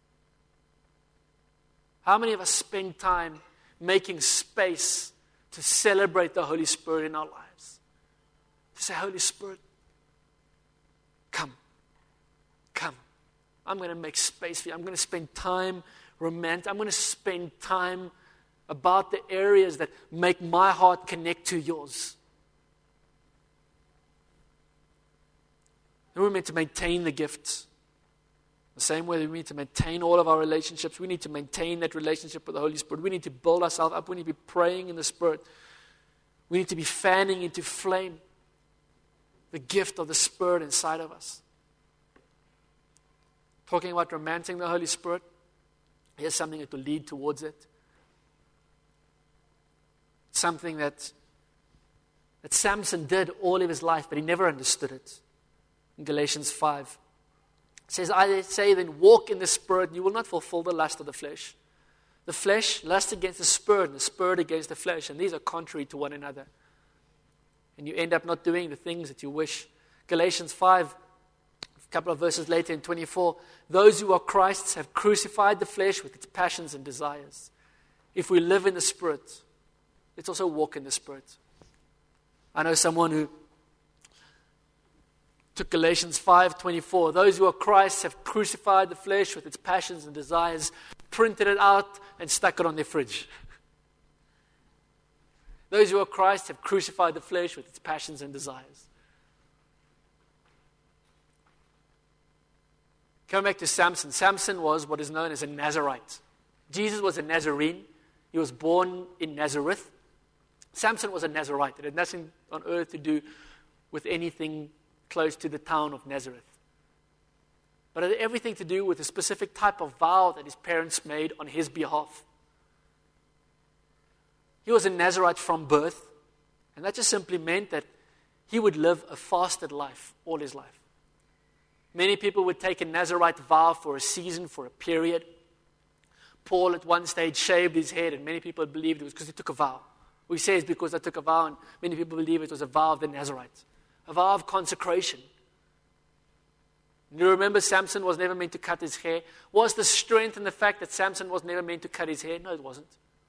How many of us spend time making space to celebrate the Holy Spirit in our lives? To say, Holy Spirit, come. Come. I'm going to make space for you. I'm going to spend time romantic. I'm going to spend time about the areas that make my heart connect to yours. And we're meant to maintain the gifts. The same way that we need to maintain all of our relationships, we need to maintain that relationship with the Holy Spirit. We need to build ourselves up. We need to be praying in the Spirit. We need to be fanning into flame the gift of the Spirit inside of us. Talking about romancing the Holy Spirit, here's something that will lead towards it. Something that, that Samson did all of his life, but he never understood it. In Galatians five. It says, I say then, walk in the Spirit, and you will not fulfill the lust of the flesh. The flesh lusts against the Spirit, and the Spirit against the flesh, and these are contrary to one another. And you end up not doing the things that you wish. Galatians five, a couple of verses later in twenty-four, those who are Christ's have crucified the flesh with its passions and desires. If we live in the Spirit, let's also walk in the Spirit. I know someone who took Galatians five twenty-four. Those who are Christ have crucified the flesh with its passions and desires, printed it out and stuck it on their fridge. Those who are Christ have crucified the flesh with its passions and desires. Coming back to Samson. Samson was what is known as a Nazarite. Jesus was a Nazarene. He was born in Nazareth. Samson was a Nazarite. It had nothing on earth to do with anything close to the town of Nazareth. But it had everything to do with a specific type of vow that his parents made on his behalf. He was a Nazarite from birth, and that just simply meant that he would live a fasted life all his life. Many people would take a Nazarite vow for a season, for a period. Paul at one stage shaved his head, and many people believed it was because he took a vow. We say it's because I took a vow, and many people believe it was a vow of the Nazarites. A vow of consecration. You remember Samson was never meant to cut his hair. Was the strength in the fact that Samson was never meant to cut his hair? No, it wasn't.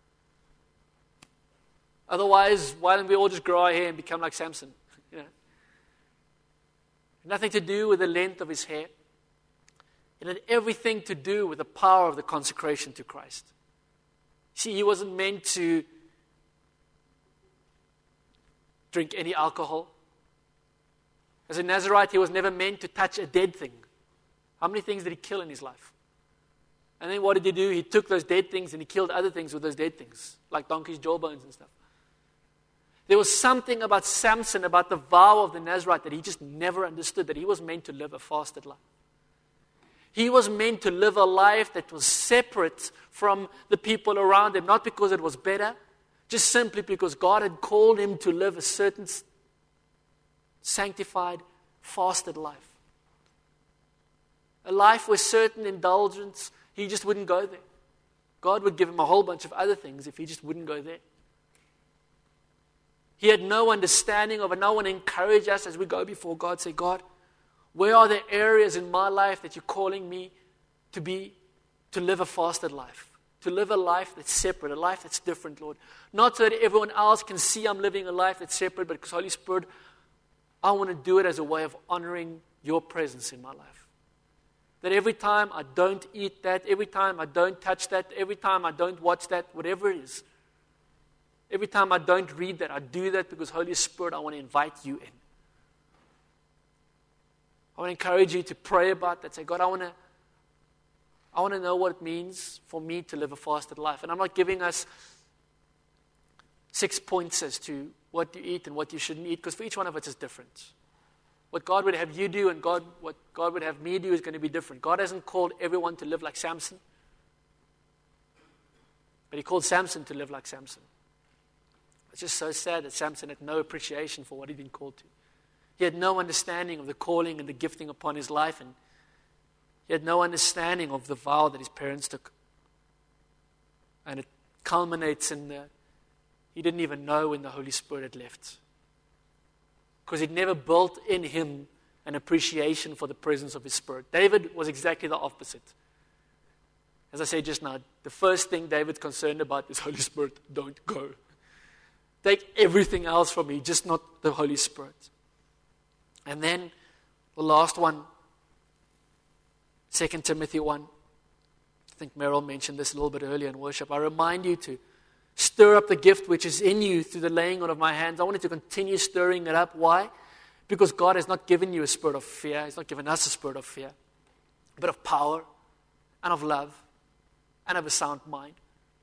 Otherwise, why don't we all just grow our hair and become like Samson? You know? Nothing to do with the length of his hair. It had everything to do with the power of the consecration to Christ. See, he wasn't meant to drink any alcohol. As a Nazirite, he was never meant to touch a dead thing. How many things did he kill in his life? And then what did he do? He took those dead things and he killed other things with those dead things, like donkeys' jawbones and stuff. There was something about Samson, about the vow of the Nazirite, that he just never understood, that he was meant to live a fasted life. He was meant to live a life that was separate from the people around him, not because it was better, just simply because God had called him to live a certain sanctified, fasted life. A life with certain indulgence, he just wouldn't go there. God would give him a whole bunch of other things if he just wouldn't go there. He had no understanding of it. No one encouraged us as we go before God. Say, God, where are the areas in my life that you're calling me to be, to live a fasted life? To live a life that's separate, a life that's different, Lord. Not so that everyone else can see I'm living a life that's separate, but because Holy Spirit, I want to do it as a way of honoring your presence in my life. That every time I don't eat that, every time I don't touch that, every time I don't watch that, whatever it is, every time I don't read that, I do that because Holy Spirit, I want to invite you in. I want to encourage you to pray about that. Say, God, I want to I want to know what it means for me to live a fasted life. And I'm not giving us six points as to what you eat and what you shouldn't eat, because for each one of us is different. What God would have you do and God, what God would have me do is going to be different. God hasn't called everyone to live like Samson, but he called Samson to live like Samson. It's just so sad that Samson had no appreciation for what he'd been called to. He had no understanding of the calling and the gifting upon his life, and he had no understanding of the vow that his parents took. And it culminates in the, he didn't even know when the Holy Spirit had left. Because he'd never built in him an appreciation for the presence of his Spirit. David was exactly the opposite. As I said just now, the first thing David's concerned about is Holy Spirit, don't go. Take everything else from me, just not the Holy Spirit. And then the last one, Second Timothy one. I think Meryl mentioned this a little bit earlier in worship. I remind you to stir up the gift which is in you through the laying on of my hands. I want you to continue stirring it up. Why? Because God has not given you a spirit of fear. He's not given us a spirit of fear, but of power and of love and of a sound mind.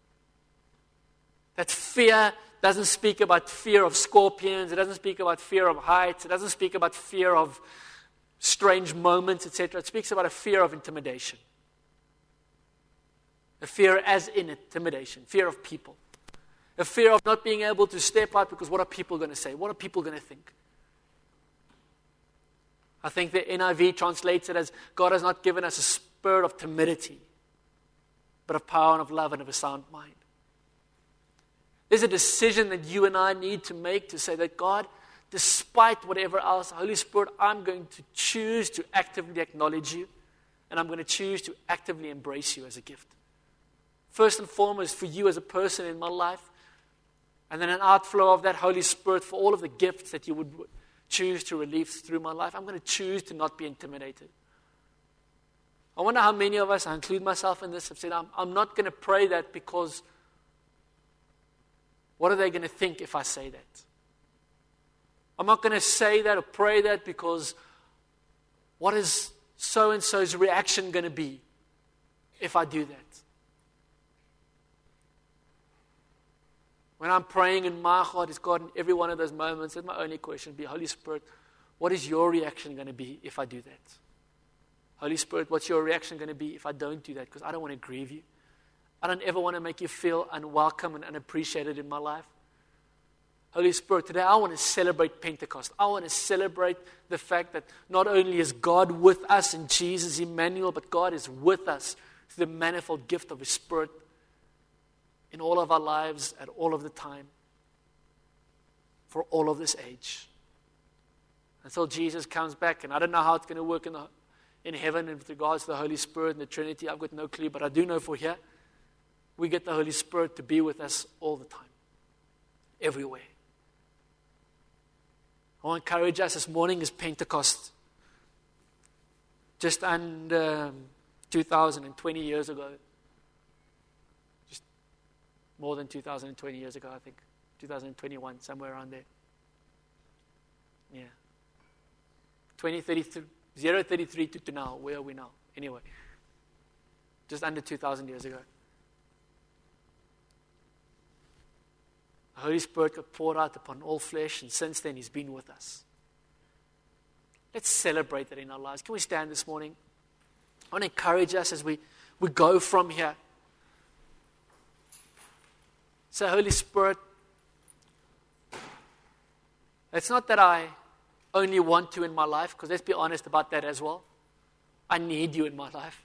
That fear doesn't speak about fear of scorpions. It doesn't speak about fear of heights. It doesn't speak about fear of strange moments, et cetera. It speaks about a fear of intimidation. A fear as in intimidation, fear of people. A fear of not being able to step out because what are people going to say? What are people going to think? I think the N I V translates it as God has not given us a spirit of timidity, but of power and of love and of a sound mind. There's a decision that you and I need to make to say that God, despite whatever else, Holy Spirit, I'm going to choose to actively acknowledge you, and I'm going to choose to actively embrace you as a gift. First and foremost, for you as a person in my life, and then an outflow of that Holy Spirit for all of the gifts that you would choose to release through my life. I'm going to choose to not be intimidated. I wonder how many of us, I include myself in this, have said, I'm, I'm not going to pray that because what are they going to think if I say that? I'm not going to say that or pray that because what is so-and-so's reaction going to be if I do that? When I'm praying in my heart, is God in every one of those moments, that's my only question, be Holy Spirit, what is your reaction going to be if I do that? Holy Spirit, what's your reaction going to be if I don't do that? Because I don't want to grieve you. I don't ever want to make you feel unwelcome and unappreciated in my life. Holy Spirit, today I want to celebrate Pentecost. I want to celebrate the fact that not only is God with us in Jesus, Emmanuel, but God is with us through the manifold gift of His Spirit in all of our lives at all of the time for all of this age. Until Jesus comes back, and I don't know how it's going to work in, the, in heaven with regards to the Holy Spirit and the Trinity. I've got no clue, but I do know for here, we get the Holy Spirit to be with us all the time, everywhere. I want to encourage us this morning is Pentecost. Just under two thousand twenty years ago. Just more than two thousand twenty years ago, I think. two thousand twenty-one, somewhere around there. Yeah. twenty thirty-three, zero thirty-three to, to now. Where are we now? Anyway. Just under two thousand years ago. The Holy Spirit got poured out upon all flesh, and since then He's been with us. Let's celebrate that in our lives. Can we stand this morning? I want to encourage us as we, we go from here. So, Holy Spirit, it's not that I only want you in my life, because let's be honest about that as well. I need you in my life.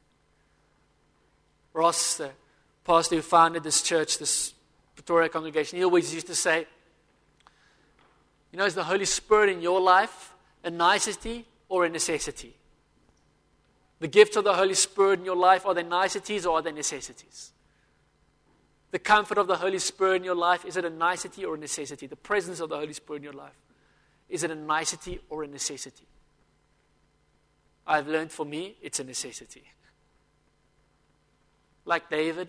Ross, the pastor who founded this church, this Pretoria congregation, he always used to say, you know, is the Holy Spirit in your life a nicety or a necessity? The gifts of the Holy Spirit in your life, are they niceties or are they necessities? The comfort of the Holy Spirit in your life, is it a nicety or a necessity? The presence of the Holy Spirit in your life, is it a nicety or a necessity? I've learned for me, it's a necessity. Like David,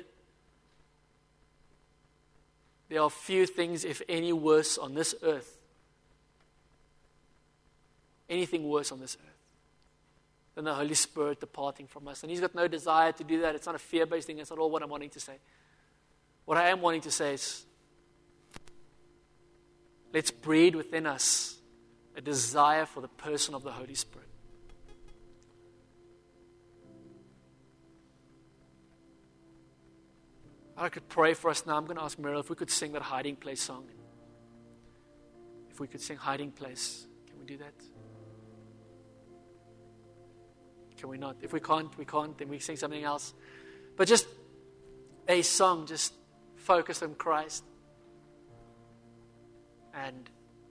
there are few things, if any, worse on this earth. Anything worse on this earth than the Holy Spirit departing from us. And He's got no desire to do that. It's not a fear-based thing. That's not all what I'm wanting to say. What I am wanting to say is, let's breed within us a desire for the person of the Holy Spirit. I could pray for us now. I'm going to ask Meryl if we could sing that Hiding Place song. If we could sing Hiding Place, can we do that? Can we not? If we can't, we can't. Then we sing something else. But just a song, just focus on Christ. And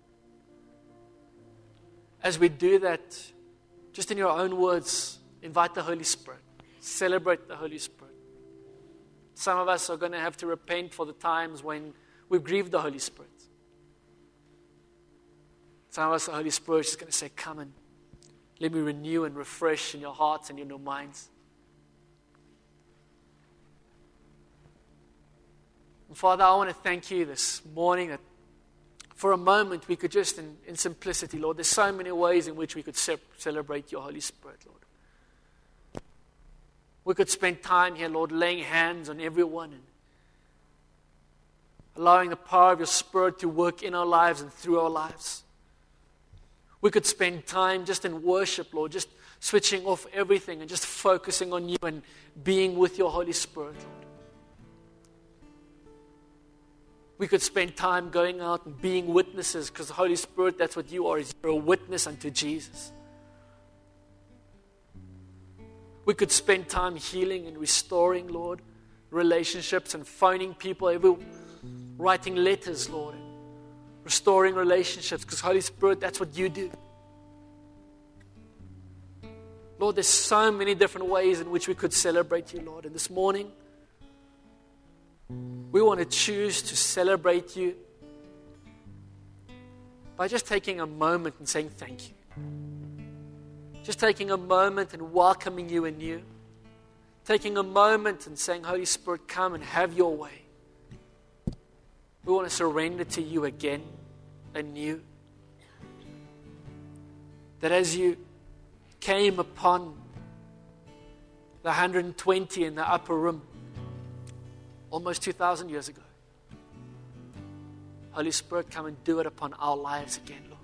as we do that, just in your own words, invite the Holy Spirit. Celebrate the Holy Spirit. Some of us are going to have to repent for the times when we've grieved the Holy Spirit. Some of us, the Holy Spirit is going to say, come and let me renew and refresh in your hearts and in your minds. And Father, I want to thank you this morning that for a moment we could just, in, in simplicity, Lord, there's so many ways in which we could ce- celebrate your Holy Spirit, Lord. We could spend time here, Lord, laying hands on everyone and allowing the power of your Spirit to work in our lives and through our lives. We could spend time just in worship, Lord, just switching off everything and just focusing on you and being with your Holy Spirit, Lord. We could spend time going out and being witnesses, because the Holy Spirit, that's what you are, is you're a witness unto Jesus. We could spend time healing and restoring, Lord, relationships and phoning people, every, writing letters, Lord, and restoring relationships, because Holy Spirit, that's what you do. Lord, there's so many different ways in which we could celebrate you, Lord. And this morning, we want to choose to celebrate you by just taking a moment and saying thank you. Just taking a moment and welcoming you anew. Taking a moment and saying, Holy Spirit, come and have your way. We want to surrender to you again, anew. That as you came upon the one hundred twenty in the upper room almost two thousand years ago, Holy Spirit, come and do it upon our lives again, Lord.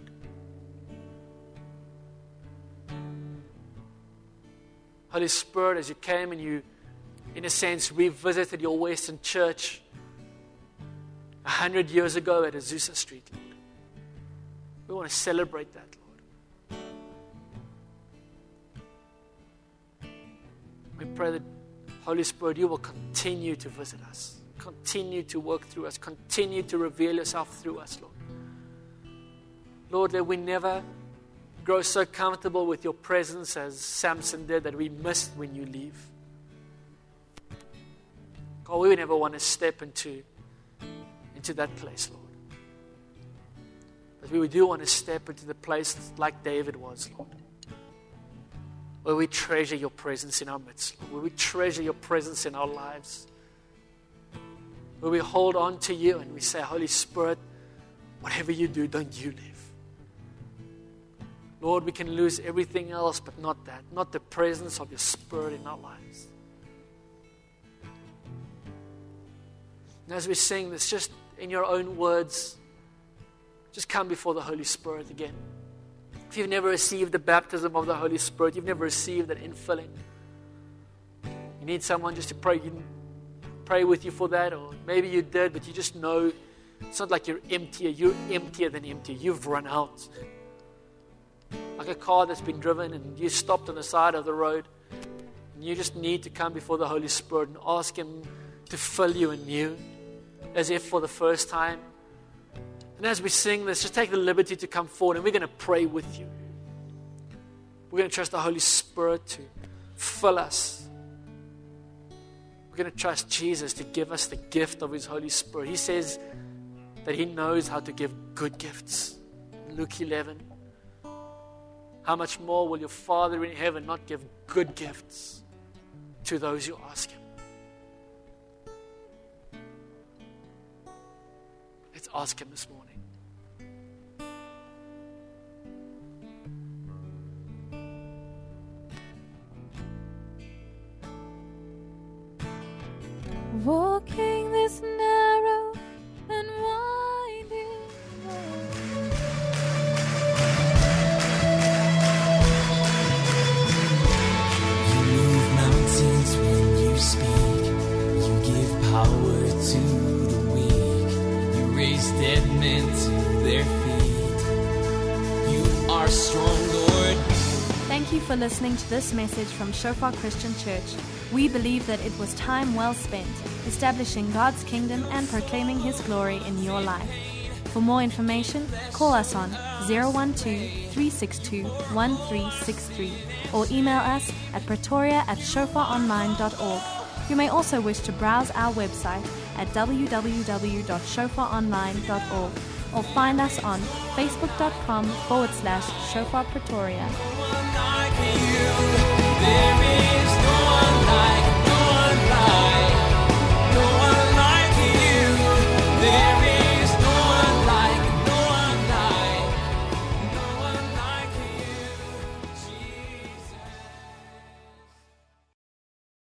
Holy Spirit, as you came and you, in a sense, revisited your Western church a hundred years ago at Azusa Street, Lord. We want to celebrate that, Lord. We pray that, Holy Spirit, you will continue to visit us, continue to work through us, continue to reveal yourself through us, Lord. Lord, that we never grow so comfortable with your presence as Samson did, that we missed when you leave. God, we would never want to step into, into that place, Lord. But we do want to step into the place like David was, Lord, where we treasure your presence in our midst, Lord, where we treasure your presence in our lives. where we hold on to you and we say, Holy Spirit, whatever you do, don't you leave. Lord, we can lose everything else, but not that, not the presence of your Spirit in our lives. And as we sing this, just in your own words, just come before the Holy Spirit again. If you've never received the baptism of the Holy Spirit, you've never received that infilling, you need someone just to pray, you pray with you for that, or maybe you did, but you just know it's not like you're emptier. You're emptier than empty. You've run out. Like a car that's been driven and you stopped on the side of the road, and you just need to come before the Holy Spirit and ask Him to fill you anew, as if for the first time. And as we sing this, just take the liberty to come forward, and we're going to pray with you. We're going to trust the Holy Spirit to fill us. We're going to trust Jesus to give us the gift of His Holy Spirit. He says that He knows how to give good gifts. Luke eleven. How much more will your Father in heaven not give good gifts to those who ask Him? Let's ask Him this morning. Walking this narrow and winding road. You move mountains when you speak. You give power to the weak. You raise dead men to their feet. You are strong, Lord. Thank you for listening to this message from Shofar Christian Church. We believe that it was time well spent establishing God's kingdom and proclaiming His glory in your life. For more information, call us on zero one two, three six two, one three six three or email us at pretoria at shofar online dot org. You may also wish to browse our website at w w w dot shofar online dot org or find us on facebook dot com forward slash Shofar Pretoria.